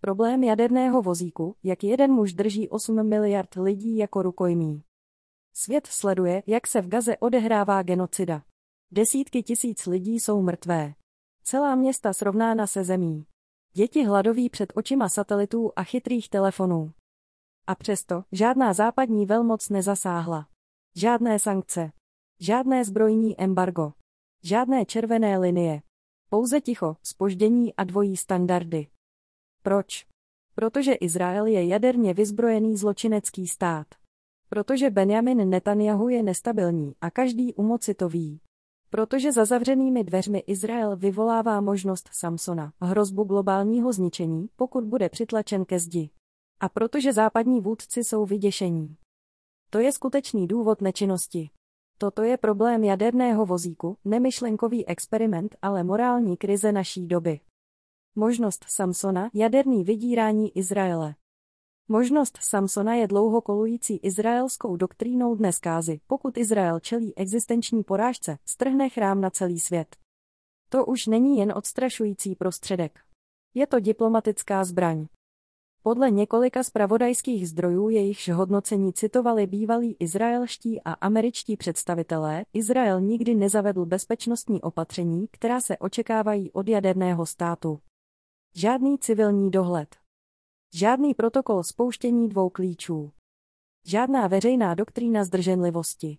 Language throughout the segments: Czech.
Problém jaderného vozíku, jak jeden muž drží 8 miliard lidí jako rukojmí. Svět sleduje, jak se v Gaze odehrává genocida. Desítky tisíc lidí jsou mrtvé. Celá města srovnána se zemí. Děti hladoví před očima satelitů a chytrých telefonů. A přesto žádná západní velmoc nezasáhla. Žádné sankce. Žádné zbrojní embargo. Žádné červené linie. Pouze ticho, zpoždění a dvojí standardy. Proč? Protože Izrael je jaderně vyzbrojený zločinecký stát. Protože Benjamin Netanjahu je nestabilní a každý u moci to ví. Protože za zavřenými dveřmi Izrael vyvolává možnost Samsona, hrozbu globálního zničení, pokud bude přitlačen ke zdi. A protože západní vůdci jsou vyděšení. To je skutečný důvod nečinnosti. Toto je problém jaderného vozíku, nemyšlenkový experiment, ale morální krize naší doby. Možnost Samsona, jaderný vydírání Izraele. Možnost Samsona je dlouho kolující izraelskou doktrínou dnes kázy. Pokud Izrael čelí existenční porážce, strhne chrám na celý svět. To už není jen odstrašující prostředek. Je to diplomatická zbraň. Podle několika zpravodajských zdrojů, jejichž hodnocení citovali bývalí izraelští a američtí představitelé, Izrael nikdy nezavedl bezpečnostní opatření, která se očekávají od jaderného státu. Žádný civilní dohled. Žádný protokol spouštění 2 klíčů. Žádná veřejná doktrína zdrženlivosti.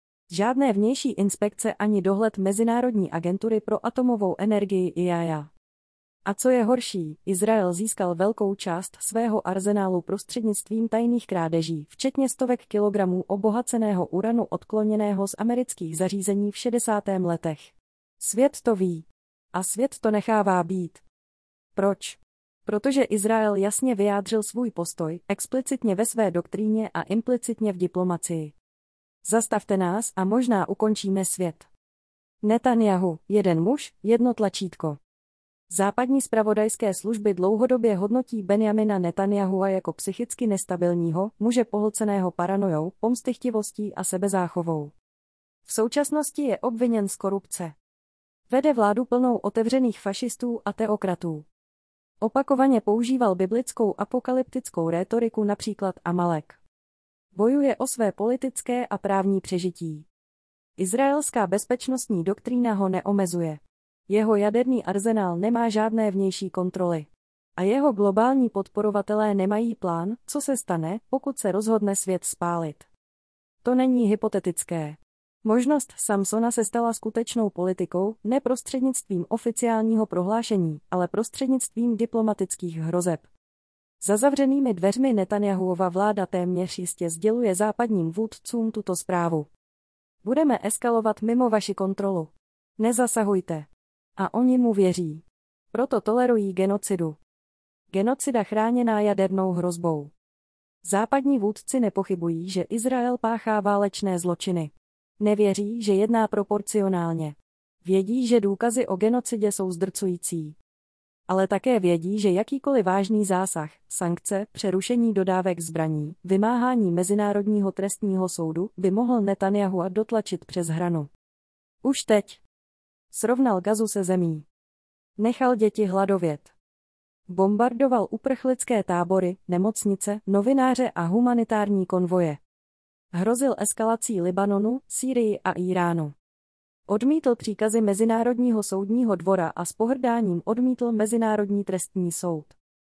Žádné vnější inspekce ani dohled Mezinárodní agentury pro atomovou energii IAEA. A co je horší, Izrael získal velkou část svého arzenálu prostřednictvím tajných krádeží, včetně stovek kilogramů obohaceného uranu odkloněného z amerických zařízení v 60. letech. Svět to ví. A svět to nechává být. Proč? Protože Izrael jasně vyjádřil svůj postoj, explicitně ve své doktríně a implicitně v diplomacii. Zastavte nás a možná ukončíme svět. Netanjahu, jeden muž, jedno tlačítko. Západní zpravodajské služby dlouhodobě hodnotí Benjamina Netanjahua jako psychicky nestabilního, muže pohlceného paranojou, pomstychtivostí a sebezáchovou. V současnosti je obviněn z korupce. Vede vládu plnou otevřených fašistů a teokratů. Opakovaně používal biblickou apokalyptickou rétoriku, například Amalek. Bojuje o své politické a právní přežití. Izraelská bezpečnostní doktrína ho neomezuje. Jeho jaderný arzenál nemá žádné vnější kontroly. A jeho globální podporovatelé nemají plán, co se stane, pokud se rozhodne svět spálit. To není hypotetické. Možnost Samsona se stala skutečnou politikou, ne prostřednictvím oficiálního prohlášení, ale prostřednictvím diplomatických hrozeb. Za zavřenými dveřmi Netanjahuova vláda téměř jistě sděluje západním vůdcům tuto zprávu. Budeme eskalovat mimo vaši kontrolu. Nezasahujte. A oni mu věří. Proto tolerují genocidu. Genocida chráněná jadernou hrozbou. Západní vůdci nepochybují, že Izrael páchá válečné zločiny. Nevěří, že jedná proporcionálně. Vědí, že důkazy o genocidě jsou zdrcující. Ale také vědí, že jakýkoliv vážný zásah, sankce, přerušení dodávek zbraní, vymáhání Mezinárodního trestního soudu by mohl Netanjahua dotlačit přes hranu. Už teď. Srovnal Gazu se zemí. Nechal děti hladovět. Bombardoval uprchlické tábory, nemocnice, novináře a humanitární konvoje. Hrozil eskalací Libanonu, Sýrii a Iránu. Odmítl příkazy Mezinárodního soudního dvora a s pohrdáním odmítl Mezinárodní trestní soud.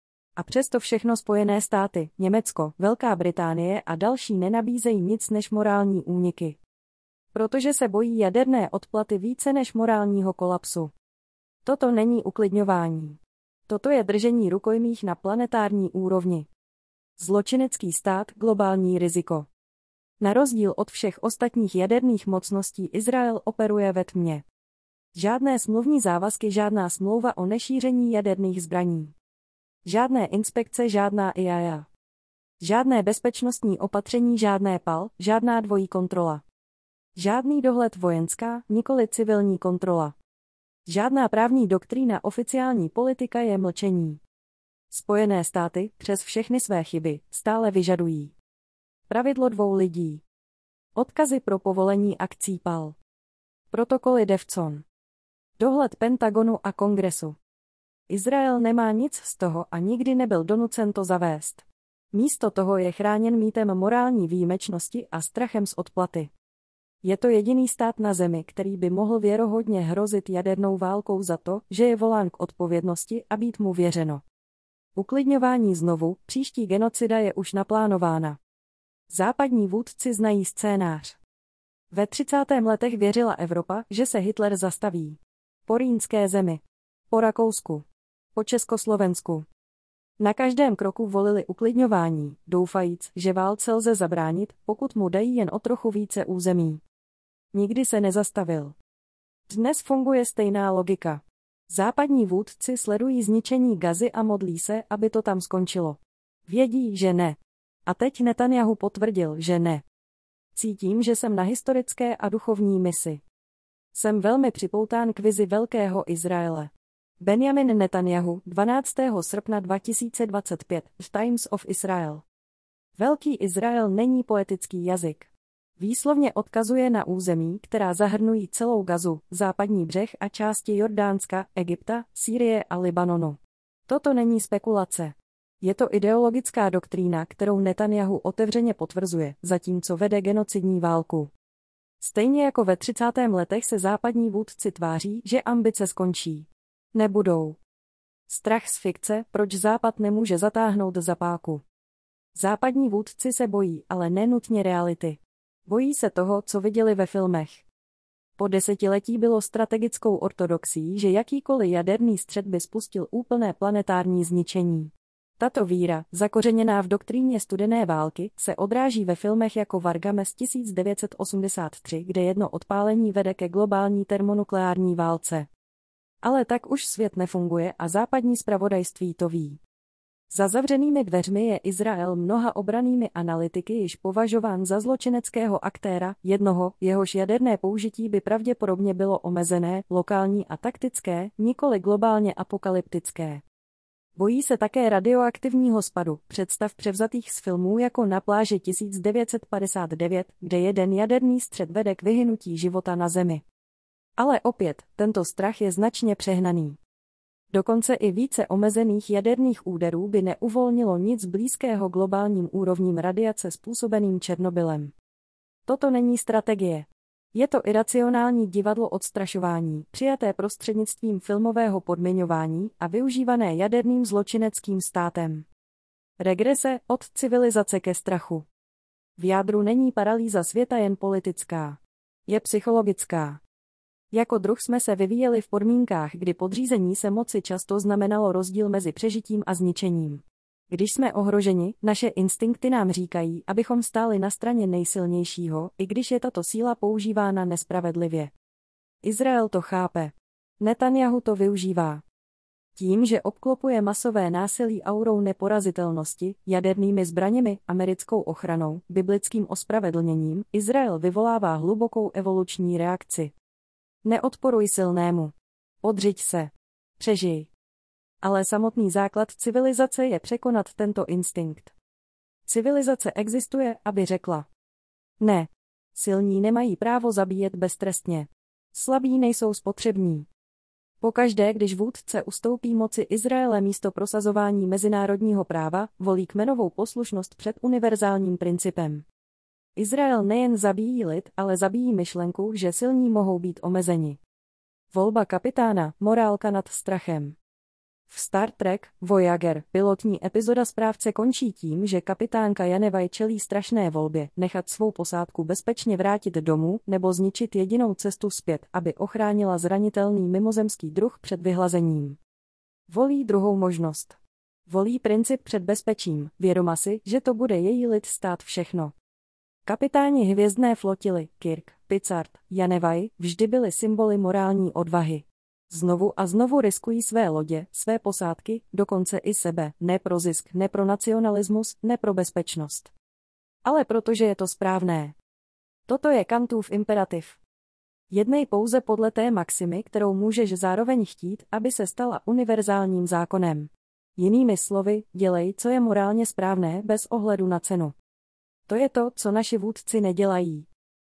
A přesto všechno Spojené státy, Německo, Velká Británie a další nenabízejí nic než morální úniky. Protože se bojí jaderné odplaty více než morálního kolapsu. Toto není uklidňování. Toto je držení rukojmích na planetární úrovni. Zločinecký stát, globální riziko. Na rozdíl od všech ostatních jaderných mocností Izrael operuje ve tmě. Žádné smluvní závazky, žádná smlouva o nešíření jaderných zbraní. Žádné inspekce, žádná IAEA. Žádné bezpečnostní opatření, žádné PAL, žádná dvojí kontrola. Žádný dohled, vojenská, nikoli civilní kontrola. Žádná právní doktrína, oficiální politika je mlčení. Spojené státy, přes všechny své chyby, stále vyžadují pravidlo 2 lidí. Odkazy pro povolení akcí PAL. Protokoly DEFCON. Dohled Pentagonu a Kongresu. Izrael nemá nic z toho a nikdy nebyl donucen to zavést. Místo toho je chráněn mýtem morální výjimečnosti a strachem z odplaty. Je to jediný stát na zemi, který by mohl věrohodně hrozit jadernou válkou za to, že je volán k odpovědnosti a být mu věřeno. Uklidňování znovu, příští genocida je už naplánována. Západní vůdci znají scénář. Ve 30. letech věřila Evropa, že se Hitler zastaví. Po rýnské zemi. Po Rakousku. Po Československu. Na každém kroku volili uklidňování, doufajíc, že válce lze zabránit, pokud mu dají jen o trochu více území. Nikdy se nezastavil. Dnes funguje stejná logika. Západní vůdci sledují zničení Gazy a modlí se, aby to tam skončilo. Vědí, že ne. A teď Netanjahu potvrdil, že ne. Cítím, že jsem na historické a duchovní misi. Jsem velmi připoután k vizi Velkého Izraele. Benjamin Netanjahu, 12. srpna 2025, Times of Israel. Velký Izrael není poetický jazyk. Výslovně odkazuje na území, která zahrnují celou Gazu, západní břeh a části Jordánska, Egypta, Sýrie a Libanonu. Toto není spekulace. Je to ideologická doktrína, kterou Netanjahu otevřeně potvrzuje, zatímco vede genocidní válku. Stejně jako ve 30. letech se západní vůdci tváří, že ambice skončí. Nebudou. Strach z fikce, proč Západ nemůže zatáhnout za páku. Západní vůdci se bojí, ale nenutně reality. Bojí se toho, co viděli ve filmech. Po desetiletí bylo strategickou ortodoxií, že jakýkoliv jaderný střet by spustil úplné planetární zničení. Tato víra, zakořeněná v doktríně studené války, se odráží ve filmech jako Vargames 1983, kde jedno odpálení vede ke globální termonukleární válce. Ale tak už svět nefunguje a západní zpravodajství to ví. Za zavřenými dveřmi je Izrael mnoha obrannými analytiky již považován za zločineckého aktéra, jednoho, jehož jaderné použití by pravděpodobně bylo omezené, lokální a taktické, nikoli globálně apokalyptické. Bojí se také radioaktivního spadu, představ převzatých z filmů jako Na pláži 1959, kde jeden jaderný střet vede k vyhynutí života na Zemi. Ale opět, tento strach je značně přehnaný. Dokonce i více omezených jaderných úderů by neuvolnilo nic blízkého globálním úrovním radiace způsobeným Černobylem. Toto není strategie. Je to iracionální divadlo odstrašování, přijaté prostřednictvím filmového podmiňování a využívané jaderným zločineckým státem. Regrese od civilizace ke strachu. V jádru není paralýza světa jen politická. Je psychologická. Jako druh jsme se vyvíjeli v podmínkách, kdy podřízení se moci často znamenalo rozdíl mezi přežitím a zničením. Když jsme ohroženi, naše instinkty nám říkají, abychom stáli na straně nejsilnějšího, i když je tato síla používána nespravedlivě. Izrael to chápe. Netanjahu to využívá. Tím, že obklopuje masové násilí aurou neporazitelnosti, jadernými zbraněmi, americkou ochranou, biblickým ospravedlněním, Izrael vyvolává hlubokou evoluční reakci. Neodporuj silnému. Podřiď se. Přežij. Ale samotný základ civilizace je překonat tento instinkt. Civilizace existuje, aby řekla. Ne. Silní nemají právo zabíjet beztrestně. Slabí nejsou spotřební. Pokaždé, když vůdce ustoupí moci Izraele místo prosazování mezinárodního práva, volí kmenovou poslušnost před univerzálním principem. Izrael nejen zabíjí lid, ale zabíjí myšlenku, že silní mohou být omezeni. Volba kapitána, morálka nad strachem. V Star Trek Voyager pilotní epizoda Správce končí tím, že kapitánka Janeway čelí strašné volbě, nechat svou posádku bezpečně vrátit domů nebo zničit jedinou cestu zpět, aby ochránila zranitelný mimozemský druh před vyhlazením. Volí druhou možnost. Volí princip před bezpečím, vědoma si, že to bude její lid stát všechno. Kapitáni hvězdné flotily, Kirk, Picard, Janeway, vždy byli symboly morální odvahy. Znovu a znovu riskují své lodě, své posádky, dokonce i sebe, ne pro zisk, ne pro nacionalismus, ne pro bezpečnost. Ale protože je to správné. Toto je Kantův imperativ. Jednej pouze podle té maximy, kterou můžeš zároveň chtít, aby se stala univerzálním zákonem. Jinými slovy, dělej, co je morálně správné, bez ohledu na cenu. To je to, co naši vůdci nedělají.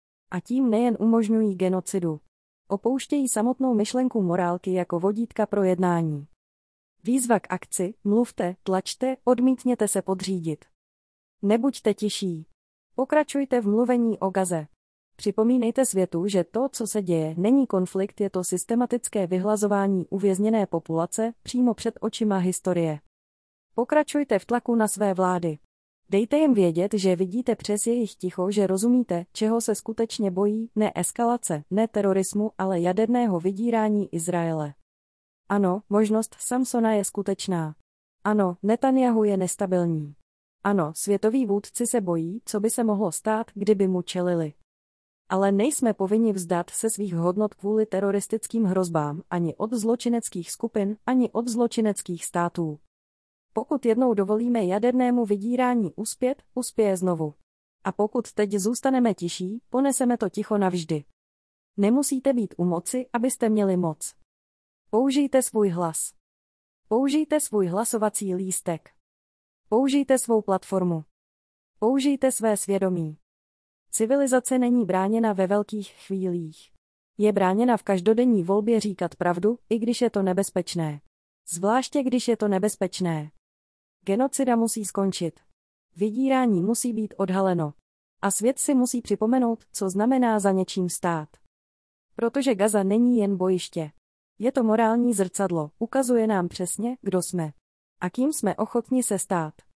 A tím nejen umožňují genocidu. Opouštějí samotnou myšlenku morálky jako vodítka pro jednání. Výzva k akci, mluvte, tlačte, odmítněte se podřídit. Nebuďte tiší. Pokračujte v mluvení o Gaze. Připomínejte světu, že to, co se děje, není konflikt, je to systematické vyhlazování uvězněné populace přímo před očima historie. Pokračujte v tlaku na své vlády. Dejte jim vědět, že vidíte přes jejich ticho, že rozumíte, čeho se skutečně bojí, ne eskalace, ne terorismu, ale jaderného vydírání Izraele. Ano, možnost Samsona je skutečná. Ano, Netanjahu je nestabilní. Ano, světoví vůdci se bojí, co by se mohlo stát, kdyby mu čelili. Ale nejsme povinni vzdát se svých hodnot kvůli teroristickým hrozbám, ani od zločineckých skupin, ani od zločineckých států. Pokud jednou dovolíme jadernému vydírání uspět, uspěje znovu. A pokud teď zůstaneme tiší, poneseme to ticho navždy. Nemusíte být u moci, abyste měli moc. Použijte svůj hlas. Použijte svůj hlasovací lístek. Použijte svou platformu. Použijte své svědomí. Civilizace není bráněna ve velkých chvílích. Je bráněna v každodenní volbě říkat pravdu, i když je to nebezpečné. Zvláště když je to nebezpečné. Genocida musí skončit. Vydírání musí být odhaleno. A svět si musí připomenout, co znamená za něčím stát. Protože Gaza není jen bojiště. Je to morální zrcadlo, ukazuje nám přesně, kdo jsme. A kým jsme ochotni se stát.